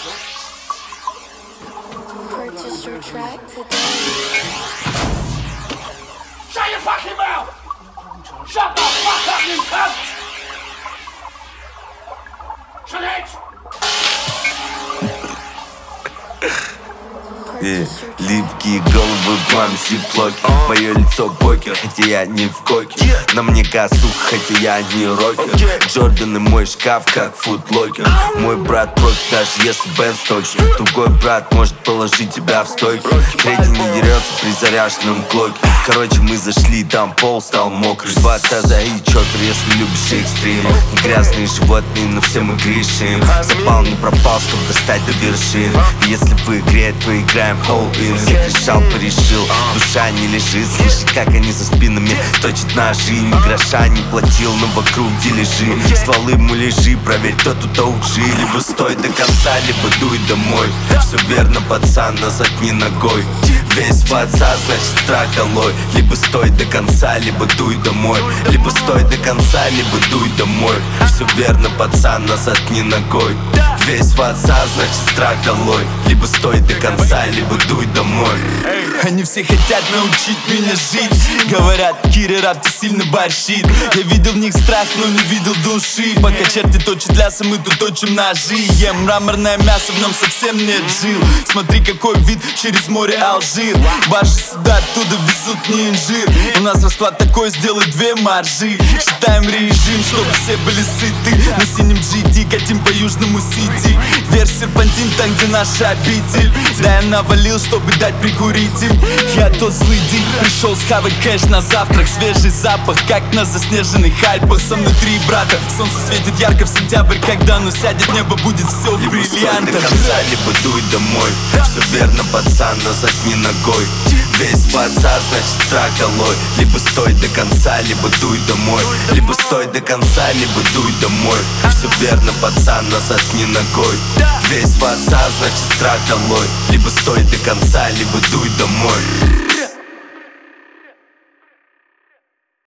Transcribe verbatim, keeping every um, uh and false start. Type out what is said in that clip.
Purchase your track today. Shut your fucking mouth! Shut the fuck up, you cunt! Shut it! Yeah. Липкие головы, пламя, сиплоки. Мое лицо покер, хотя я не в коке. На мне косуха, хотя я не рокер. Джордан и мой шкаф, как футлокер. Мой брат профи, даже если Бен сточит. Другой брат может положить тебя в стойку. Третий не дерется при заряженном клоке. Короче, мы зашли, там пол стал мокрый. Два таза и чоппер, если любишь экстрим. Грязные животные, но все мы грешим. Запал не пропал, чтобы достать до вершин. И если в игре, то играем all-in. Закричал, порешил, душа не лежит. Слышит, как они за спинами точат ножи. Ни гроша не платил, но вокруг дележи. Стволы муляжи, проверь, кто тут о лжи. Либо стой до конца, либо дуй домой. Все верно, пацан, назад не ногой. Весь в отца, значит страх долой. Либо стой до конца, либо дуй домой. Либо стой до конца, либо дуй домой. Все верно, пацан, назад не ногой. Весь в отца, значит страх долой. Либо стой до конца, либо дуй домой. Они все хотят научить меня жить. Говорят, Кири, рап, ты сильно борщит. Я видел в них страх, но не видел души. Пока черти точат лясы, мы тут точим ножи. Ем мраморное мясо, в нем совсем нет жил. Смотри, какой вид через море Алжир. Баржи сюда, оттуда везут не инжир. У нас расклад такой, сделай две маржи. Считаем режим, чтобы все были сыты. На синем джи ти катим по южному сити. Вверх серпантин, там где наша обитель. Да, я навалил, чтобы дать прикурить им. Я тот злый день, пришел схавать кэш на завтрак. Свежий запах, как на заснеженных Альпах. Со мной три брата, солнце светит ярко в сентябрь. Когда оно сядет, небо будет все в либо бриллиантах. стой до конца, либо дуй домой. Все верно, пацан, назад не ногой. Весь в отца, значит страх долой. Либо стой до конца, либо дуй домой. Либо стой до конца, либо дуй домой. Все верно, пацан, назад не ногой. Весь в отца, значит страх долой. Либо стой до конца, либо дуй домой.